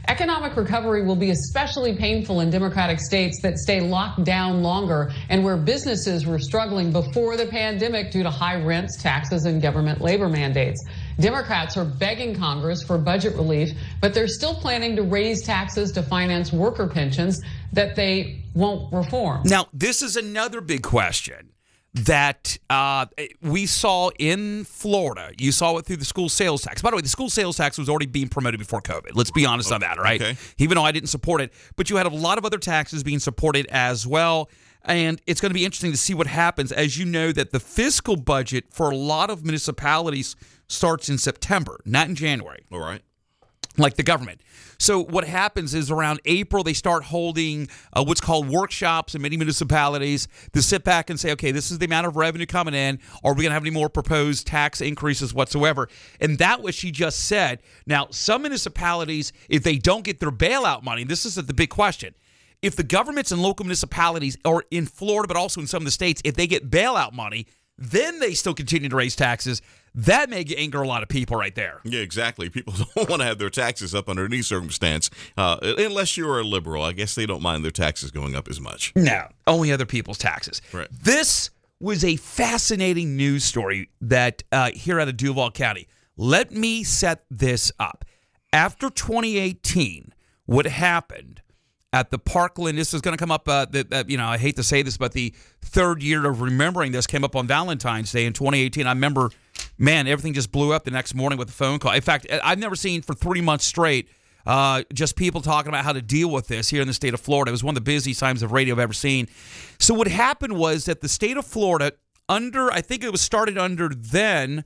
Economic recovery will be especially painful in Democratic states that stay locked down longer and where businesses were struggling before the pandemic due to high rents, taxes, and government labor mandates. Democrats are begging Congress for budget relief, but they're still planning to raise taxes to finance worker pensions that they won't reform. Now, this is another big question that we saw in Florida. You saw it through the school sales tax. By the way, the school sales tax was already being promoted before COVID. Let's be honest on that, right? Okay. Even though I didn't support it. But you had a lot of other taxes being supported as well. And it's going to be interesting to see what happens. As you know, that the fiscal budget for a lot of municipalities starts in September, not in January. All right. Like the government. So what happens is around April, they start holding what's called workshops in many municipalities to sit back and say, okay, this is the amount of revenue coming in. Are we going to have any more proposed tax increases whatsoever? And that what she just said. Now, some municipalities, if they don't get their bailout money, this is the big question. If the governments and local municipalities, or in Florida, but also in some of the states, if they get bailout money, then they still continue to raise taxes. That may anger a lot of people right there. Yeah, exactly. People don't want to have their taxes up under any circumstance, unless you're a liberal. I guess they don't mind their taxes going up as much. No, only other people's taxes. Right. This was a fascinating news story that here out of Duval County. Let me set this up. After 2018, what happened at the Parkland, this is going to come up, I hate to say this, but the third year of remembering this came up on Valentine's Day in 2018. I remember, man, everything just blew up the next morning with a phone call. In fact, I've never seen for 3 months straight just people talking about how to deal with this here in the state of Florida. It was one of the busiest times of radio I've ever seen. So what happened was that the state of Florida, I think it was started under then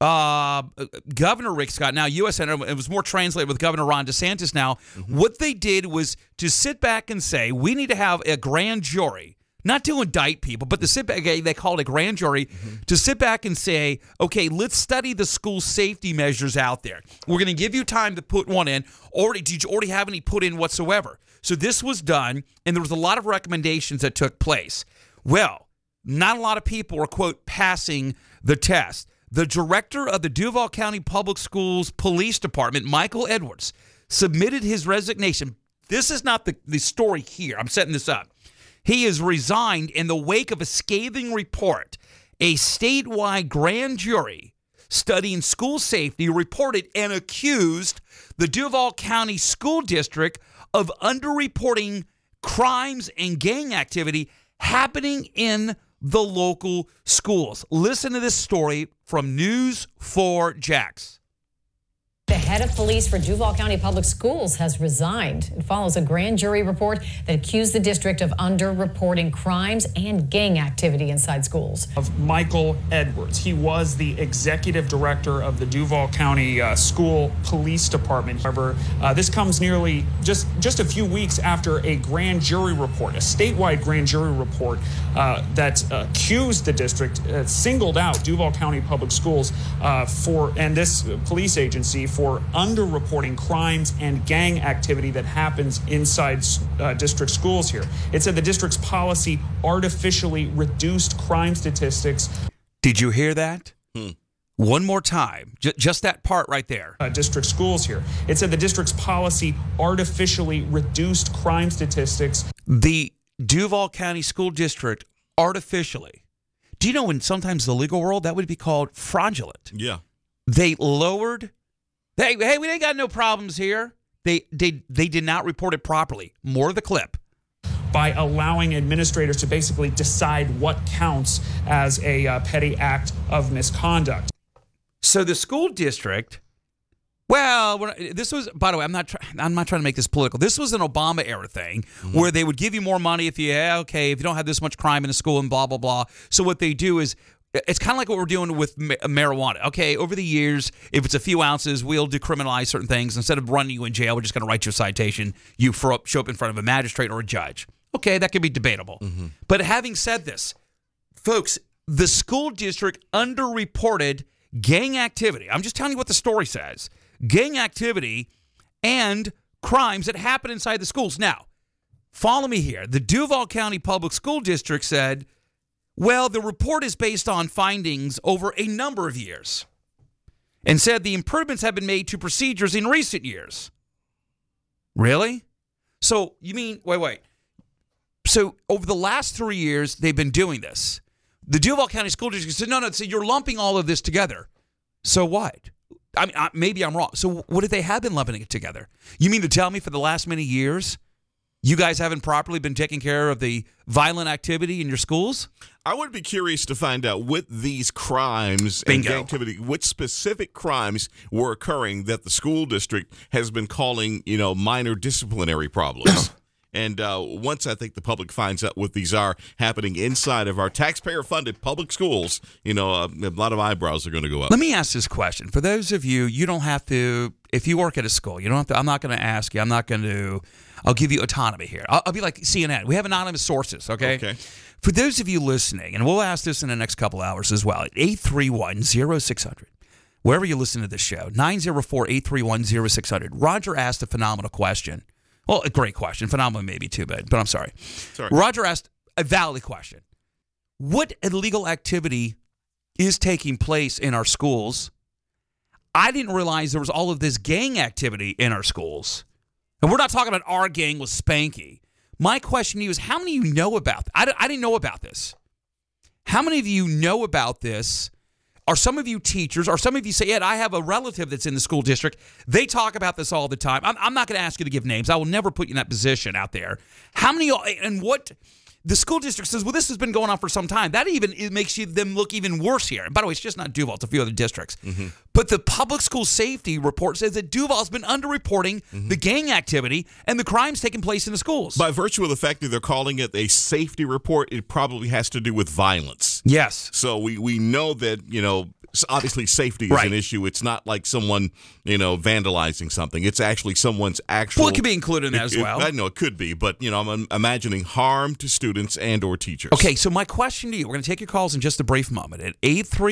Governor Rick Scott, now U.S. Senator, it was more translated with Governor Ron DeSantis now. Mm-hmm. What they did was to sit back and say, we need to have a grand jury, not to indict people, but to sit back, they call it a grand jury, to sit back and say, okay, let's study the school safety measures out there. We're going to give you time to put one in. Did you already have any put in whatsoever? So this was done, and there was a lot of recommendations that took place. Well, not a lot of people were, quote, passing the test. The director of the Duval County Public Schools Police Department, Michael Edwards, submitted his resignation. This is not the story here. I'm setting this up. He has resigned in the wake of a scathing report. A statewide grand jury studying school safety reported and accused the Duval County School District of underreporting crimes and gang activity happening in the local schools. Listen to this story from News 4 Jax. The head of police for Duval County Public Schools has resigned. It follows a grand jury report that accused the district of underreporting crimes and gang activity inside schools. Of Michael Edwards. He was the executive director of the Duval County School Police Department. However, this comes nearly just a few weeks after a grand jury report, a statewide grand jury report that accused the district, singled out Duval County Public Schools and this police agency for underreporting crimes and gang activity that happens inside district schools here. It said the district's policy artificially reduced crime statistics. Did you hear that? One more time. Just that part right there. District schools here. It said the district's policy artificially reduced crime statistics. The Duval County School District artificially. Do you know in sometimes the legal world that would be called fraudulent? Yeah. They lowered. Hey, we ain't got no problems here. They did not report it properly. More of the clip. By allowing administrators to basically decide what counts as a petty act of misconduct. So the school district, this was, by the way, I'm not trying to make this political. This was an Obama era thing where they would give you more money if you don't have this much crime in a school and blah, blah, blah. So what they do is, it's kind of like what we're doing with marijuana. Okay, over the years, if it's a few ounces, we'll decriminalize certain things. Instead of running you in jail, we're just going to write you a citation. You show up in front of a magistrate or a judge. Okay, that could be debatable. Mm-hmm. But having said this, folks, the school district underreported gang activity. I'm just telling you what the story says. Gang activity and crimes that happen inside the schools. Now, follow me here. The Duval County Public School District said, well, the report is based on findings over a number of years and said the improvements have been made to procedures in recent years. Really? So you mean, wait. So over the last 3 years, they've been doing this. The Duval County School District said, no, so you're lumping all of this together. So what? I mean, maybe I'm wrong. So what if they have been lumping it together? You mean to tell me for the last many years, you guys haven't properly been taking care of the violent activity in your schools? I would be curious to find out with these crimes and gang activity, which specific crimes were occurring that the school district has been calling, minor disciplinary problems. And once I think the public finds out what these are happening inside of our taxpayer-funded public schools, a lot of eyebrows are going to go up. Let me ask this question. For those of you, you don't have to, if you work at a school, you don't have to, I'm not going to ask you, I'll give you autonomy here. I'll be like CNN. We have anonymous sources, okay? Okay. For those of you listening, and we'll ask this in the next couple hours as well, at 831-0600, wherever you listen to this show, 904-831-0600. Roger asked a phenomenal question. Well, a great question. Phenomenal maybe too bad, but I'm sorry. Roger asked a valid question. What illegal activity is taking place in our schools? I didn't realize there was all of this gang activity in our schools. And we're not talking about our gang with Spanky. My question to you is, how many of you know about this? I didn't know about this. How many of you know about this? Are some of you teachers, or some of you say, Ed, I have a relative that's in the school district. They talk about this all the time. I'm not going to ask you to give names. I will never put you in that position out there. How many, and what the school district says, well, this has been going on for some time. That even it makes them look even worse here. And by the way, it's just not Duval. It's a few other districts. Mm-hmm. But the public school safety report says that Duval's been underreporting the gang activity and the crimes taking place in the schools. By virtue of the fact that they're calling it a safety report, it probably has to do with violence. Yes. So we know that, obviously safety is an issue. It's not like someone, vandalizing something. It's actually someone's actual... Well, it could be included in that as well. I know it could be, but, I'm imagining harm to students and or teachers. Okay, so my question to you, we're going to take your calls in just a brief moment at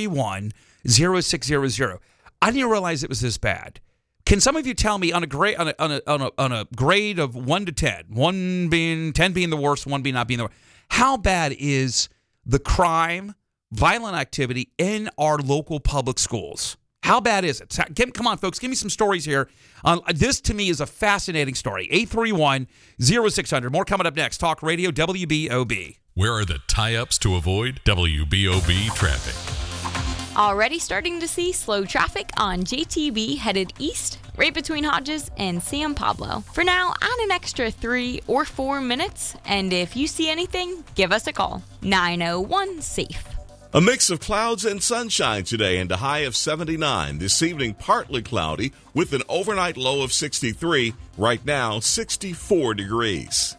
831-0600. I didn't realize it was this bad. Can some of you tell me on a grade on a grade of 1 to 10, 10 being the worst, 1 being not being the worst, how bad is the crime, violent activity in our local public schools? How bad is it? Come on, folks. Give me some stories here. This, to me, is a fascinating story. 831-0600. More coming up next. Talk Radio WBOB. Where are the tie-ups to avoid WBOB traffic? Already starting to see slow traffic on JTB headed east, right between Hodges and San Pablo. For now, add an extra 3 or 4 minutes, and if you see anything, give us a call. 901-SAFE. A mix of clouds and sunshine today and a high of 79. This evening, partly cloudy with an overnight low of 63. Right now, 64 degrees.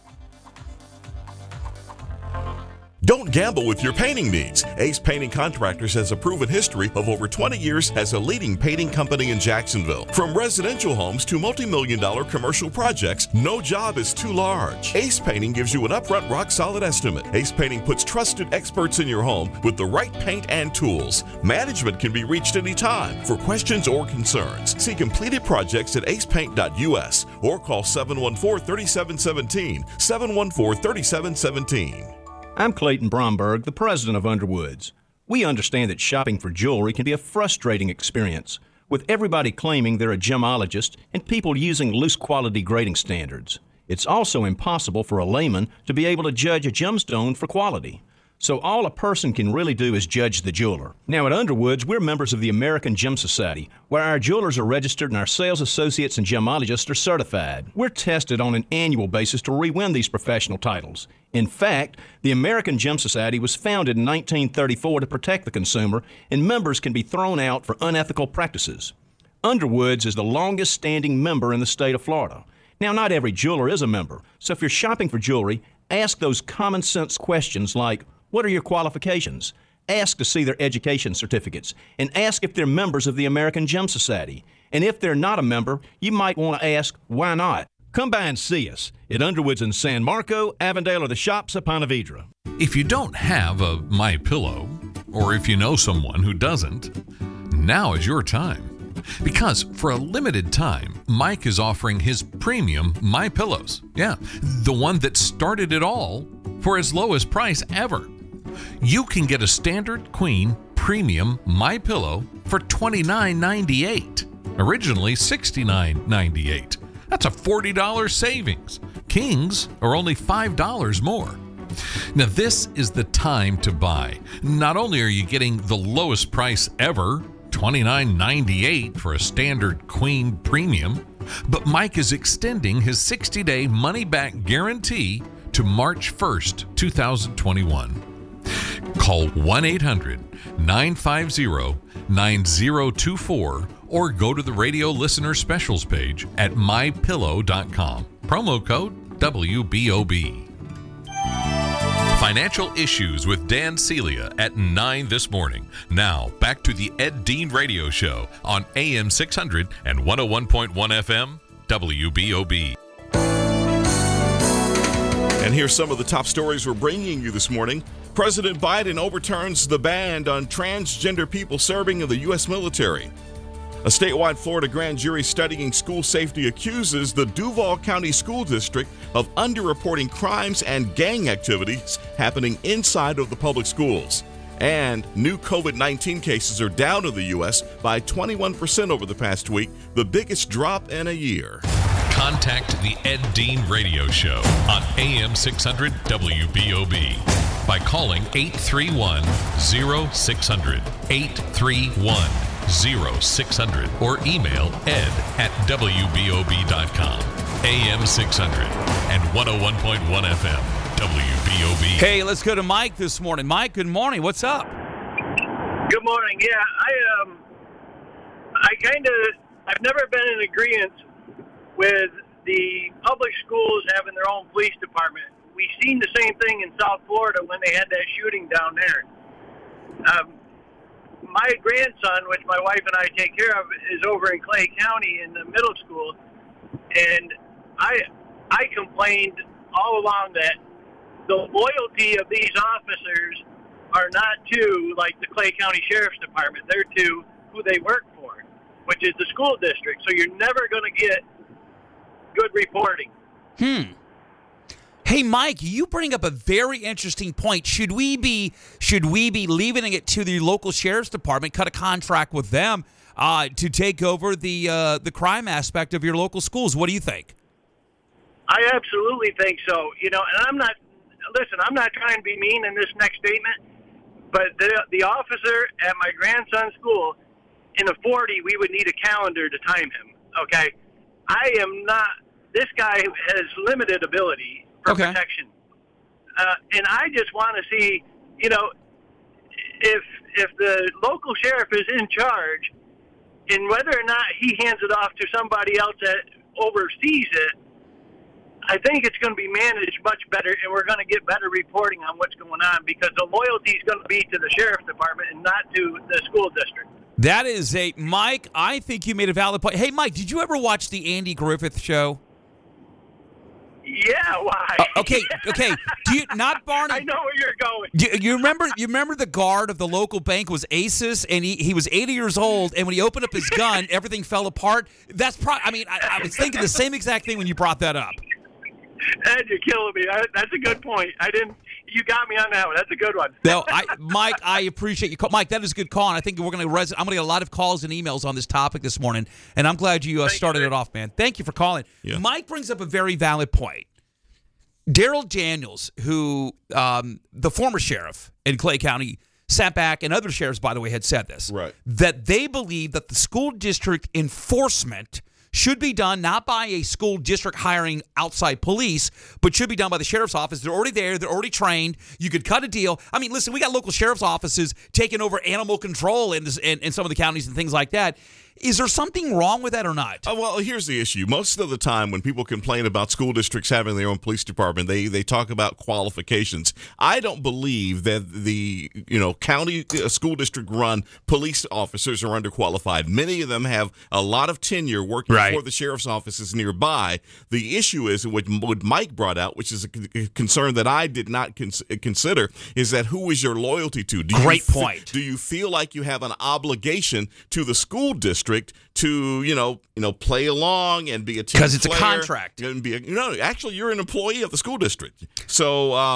Don't gamble with your painting needs. Ace Painting Contractors has a proven history of over 20 years as a leading painting company in Jacksonville. From residential homes to multi-million-dollar commercial projects, no job is too large. Ace Painting gives you an upfront, rock-solid estimate. Ace Painting puts trusted experts in your home with the right paint and tools. Management can be reached anytime for questions or concerns. See completed projects at acepaint.us or call 714-3717, 714-3717. I'm Clayton Bromberg, the president of Underwoods. We understand that shopping for jewelry can be a frustrating experience, with everybody claiming they're a gemologist and people using loose quality grading standards. It's also impossible for a layman to be able to judge a gemstone for quality. So all a person can really do is judge the jeweler. Now at Underwoods, we're members of the American Gem Society, where our jewelers are registered and our sales associates and gemologists are certified. We're tested on an annual basis to re-win these professional titles. In fact, the American Gem Society was founded in 1934 to protect the consumer, and members can be thrown out for unethical practices. Underwoods is the longest standing member in the state of Florida. Now, not every jeweler is a member, so if you're shopping for jewelry, ask those common sense questions like, what are your qualifications? Ask to see their education certificates, and ask if they're members of the American Gem Society. And if they're not a member, you might want to ask, why not? Come by and see us at Underwoods in San Marco, Avondale, or the shops at Ponte Vedra. If you don't have a MyPillow, or if you know someone who doesn't, now is your time. Because for a limited time, Mike is offering his premium MyPillows. Yeah, the one that started it all for as low as price ever. You can get a standard queen premium MyPillow for $29.98, originally $69.98. That's a $40 savings. Kings are only $5 more. Now, this is the time to buy. Not only are you getting the lowest price ever, $29.98 for a standard Queen Premium, but Mike is extending his 60-day money-back guarantee to March 1st, 2021. Call 1-800-950-9024 or go to the radio listener specials page at mypillow.com. Promo code WBOB. Financial Issues with Dan Celia at 9 this morning. Now, back to the Ed Dean Radio Show on AM 600 and 101.1 FM, WBOB. And here's some of the top stories we're bringing you this morning. President Biden overturns the ban on transgender people serving in the U.S. military. A statewide Florida grand jury studying school safety accuses the Duval County School District of underreporting crimes and gang activities happening inside of the public schools. And new COVID-19 cases are down in the U.S. by 21% over the past week, the biggest drop in a year. Contact the Ed Dean Radio Show on AM 600 WBOB by calling 831-0600, 831-0600, or email ed@wbob.com. AM 600 and 101.1 FM, WBOB. Hey, let's go to Mike this morning. Mike, good morning. What's up? Good morning. Yeah, I've never been in agreement with the public schools having their own police department. We've seen the same thing in South Florida when they had that shooting down there. My grandson, which my wife and I take care of, is over in Clay County in the middle school, and I complained all along that the loyalty of these officers are not to, like, the Clay County Sheriff's Department. They're to who they work for, which is the school district. So you're never going to get good reporting. Hey, Mike, you bring up a very interesting point. Should we be leaving it to the local sheriff's department, cut a contract with them to take over the crime aspect of your local schools? What do you think? I absolutely think so. And I'm not trying to be mean in this next statement, but the officer at my grandson's school, in a 40, we would need a calendar to time him, okay? I am not – this guy has limited ability for protection. And I just want to see, if the local sheriff is in charge and whether or not he hands it off to somebody else that oversees it, I think it's going to be managed much better, and we're going to get better reporting on what's going on because the loyalty is going to be to the sheriff's department and not to the school district. That is Mike, I think you made a valid point. Hey, Mike, did you ever watch the Andy Griffith Show? Yeah, why? Okay. Do you not Barney? I know where you're going. You remember the guard of the local bank was Aces, and he was 80 years old, and when he opened up his gun, everything fell apart. That's I was thinking the same exact thing when you brought that up. Ed, you're killing me. That's a good point. You got me on that one. That's a good one. No, Mike, I appreciate you. Mike, that is a good call, and I think I'm going to get a lot of calls and emails on this topic this morning, and I'm glad you started it off, man. Thank you for calling. Yeah. Mike brings up a very valid point. Daryl Daniels, who the former sheriff in Clay County, sat back, and other sheriffs, by the way, had said this, right? That they believe that the school district enforcement should be done not by a school district hiring outside police, but should be done by the sheriff's office. They're already there. They're already trained. You could cut a deal. I mean, listen, we got local sheriff's offices taking over animal control in some of the counties and things like that. Is there something wrong with that or not? Well, here's the issue. Most of the time when people complain about school districts having their own police department, they talk about qualifications. I don't believe that the county school district run police officers are underqualified. Many of them have a lot of tenure working for the sheriff's offices nearby. The issue is, what Mike brought out, which is a concern that I did not consider, is that who is your loyalty to? Great point. Do you feel like you have an obligation to the school district to play along and be a team player? Because it's a contract. And actually, you're an employee of the school district. So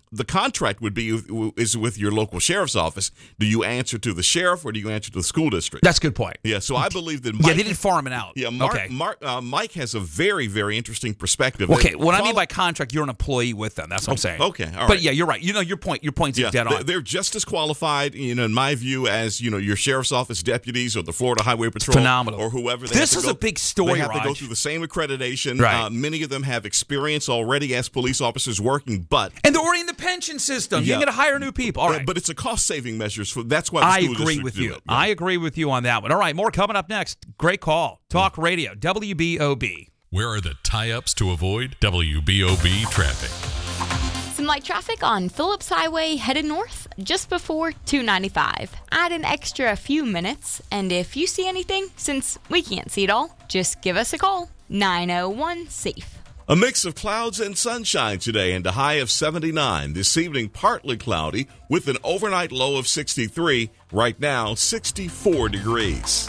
the contract would be is with your local sheriff's office. Do you answer to the sheriff or do you answer to the school district? That's a good point. Yeah, so I believe that Mike, they didn't farm it out. Yeah, Okay. Mike has a very, very interesting perspective. Okay, what I mean by contract, you're an employee with them. That's what I'm saying. Okay, all right. But yeah, you're right. Your point's dead on. They're just as qualified, in my view, as your sheriff's office deputies or the Florida Highway Patrol, phenomenal, or whoever. This is a big story. They have to go Raj. through the same accreditation. Right. Many of them have experience already as police officers working, and they're already in the pension system. You're going to hire new people. All right, but it's a cost-saving measure. That's why the school agree with you. It. I agree with you on that one. All right, more coming up next. Great call. Talk Radio, WBOB. Where are the tie-ups to avoid WBOB traffic? Some light traffic on Phillips Highway headed north just before 295. Add an extra few minutes, and if you see anything, since we can't see it all, just give us a call. 901-SAFE. A mix of clouds and sunshine today and a high of 79. This evening, partly cloudy with an overnight low of 63. Right now, 64 degrees.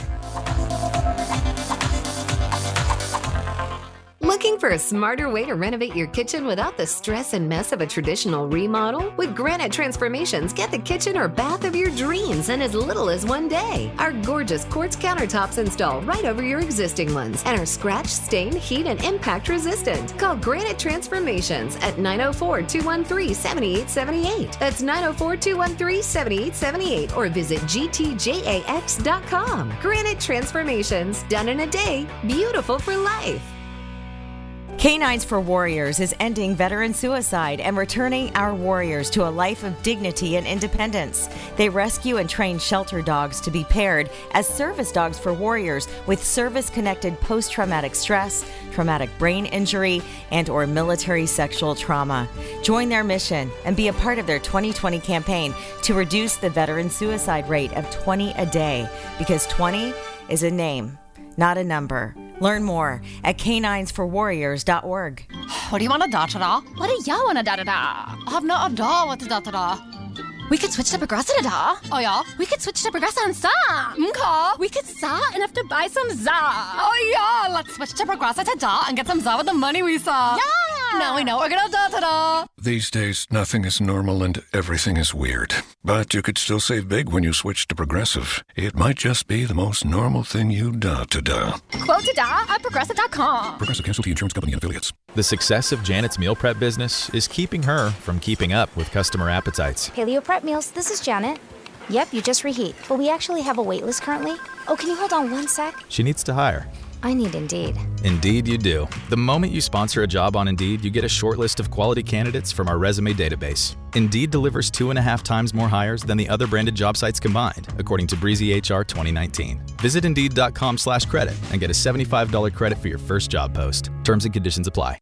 Looking for a smarter way to renovate your kitchen without the stress and mess of a traditional remodel? With Granite Transformations, get the kitchen or bath of your dreams in as little as one day. Our gorgeous quartz countertops install right over your existing ones and are scratch, stain, heat, and impact resistant. Call Granite Transformations at 904-213-7878. That's 904-213-7878 or visit gtjax.com. Granite Transformations, done in a day, beautiful for life. Canines for Warriors is ending veteran suicide and returning our warriors to a life of dignity and independence. They rescue and train shelter dogs to be paired as service dogs for warriors with service-connected post-traumatic stress, traumatic brain injury, and or military sexual trauma. Join their mission and be a part of their 2020 campaign to reduce the veteran suicide rate of 20 a day, because 20 is a name, not a number. Learn more at caninesforwarriors.org. What do you want to da-da-da? What do you want to da-da-da? I have no idea what to da-da-da. We could switch to Progressive da. Oh yeah? We could switch to Progressive and sa. Okay. We could sa and have to buy some za. Oh yeah, let's switch to Progressive da and get some za with the money we saw. Yeah! Now we know we're gonna da-da-da. These days, nothing is normal and everything is weird. But you could still save big when you switch to Progressive. It might just be the most normal thing you da-to-da. Quote to da at Progressive.com. Progressive Casualty Insurance Company and Affiliates. The success of Janet's meal prep business is keeping her from keeping up with customer appetites. Paleo Prep Meals, this is Janet. Yep, you just reheat. But we actually have a wait list currently. Oh, can you hold on one sec? She needs to hire. I need Indeed. Indeed you do. The moment you sponsor a job on Indeed, you get a short list of quality candidates from our resume database. Indeed delivers 2.5 times more hires than the other branded job sites combined, according to Breezy HR 2019. Visit Indeed.com/credit and get a $75 credit for your first job post. Terms and conditions apply.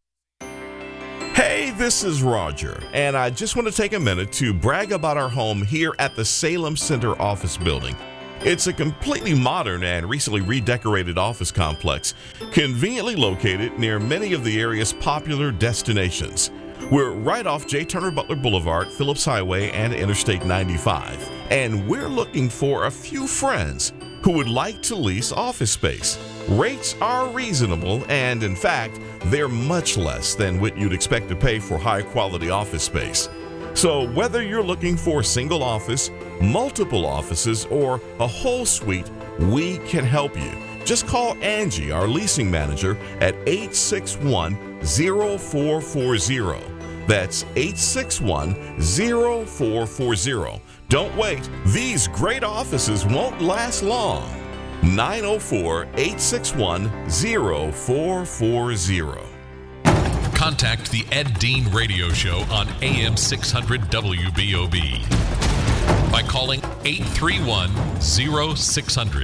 Hey, this is Roger, and I just want to take a minute to brag about our home here at the Salem Center office building. It's a completely modern and recently redecorated office complex, conveniently located near many of the area's popular destinations. We're right off J. Turner Butler Boulevard, Phillips Highway, and Interstate 95. And we're looking for a few friends who would like to lease office space. Rates are reasonable, and in fact, they're much less than what you'd expect to pay for high-quality office space. So whether you're looking for a single office, multiple offices, or a whole suite, we can help you. Just call Angie, our leasing manager, at 861-0440. That's 861-0440. Don't wait. These great offices won't last long. 904-861-0440. Contact the Ed Dean Radio Show on AM 600 WBOB by calling 831-0600,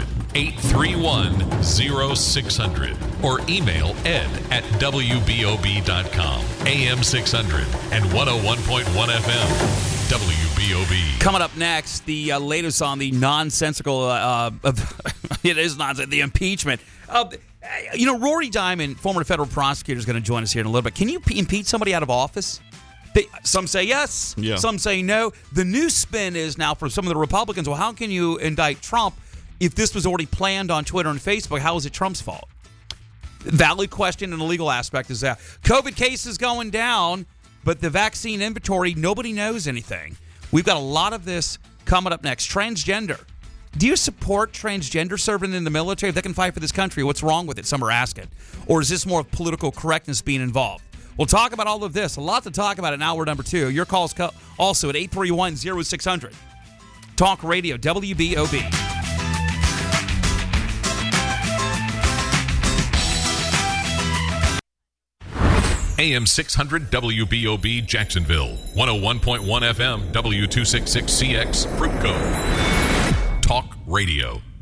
831-0600, or email ed@wbob.com. AM 600 and 101.1 FM. WBOB. Coming up next, the latest on the nonsensical, it is nonsense, the impeachment. Rory Diamond, former federal prosecutor, is going to join us here in a little bit. Can you impeach somebody out of office? Some say yes, some say no. The new spin is now for some of the Republicans, well, how can you indict Trump if this was already planned on Twitter and Facebook? How is it Trump's fault? Valid question, and the legal aspect is that. COVID cases going down. but the vaccine inventory, nobody knows anything. We've got a lot of this coming up next. Transgender. Do you support transgender serving in the military if they can fight for this country? What's wrong with it? Some are asking. Or is this more of political correctness being involved? We'll talk about all of this. A lot to talk about in hour number 2. Your calls also at 831-0600. Talk Radio, WBOB. AM 600 WBOB Jacksonville, 101.1 FM W266CX Fruitco. Talk Radio.